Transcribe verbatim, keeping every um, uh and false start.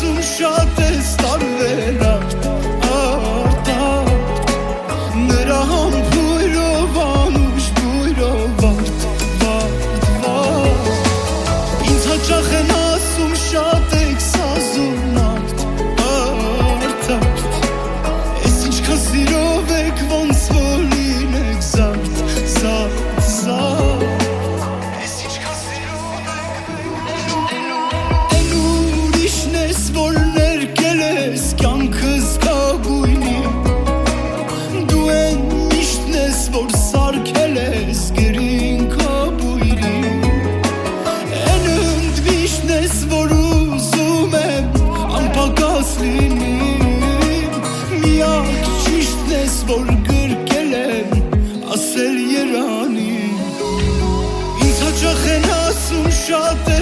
ասում շատ ես տարվելակ արտարդ նրա համբույրով անուշ բույրով վարդ վարդ վարդ ինձ հաճախ են ասում շատ եք սազում արդ արտարդ ես ինչքան սիրով եք ոնց որ լինեք զարդ զարդ զարդ որ ներկել ես կյանքս կագույնի դու են միշտն ես որ սարքել ես գրին կաբույրի են ընդմիշտն ես որ ուզում եմ անպակաս լինի միակ ճիշտն ես որ գրկել եմ ասել երանի ինձ հաճախ են ասում շատ